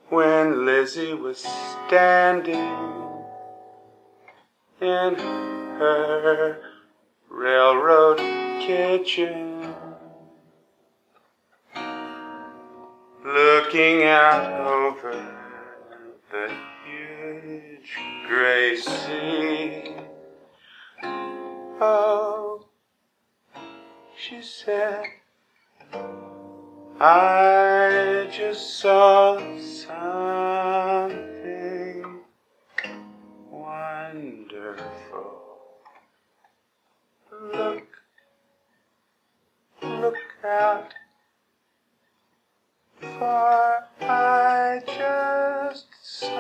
when Lizzie was standing in her railroad kitchen, looking out over the huge gray sea. Oh, she said, I just saw something wonderful. Look out, for I just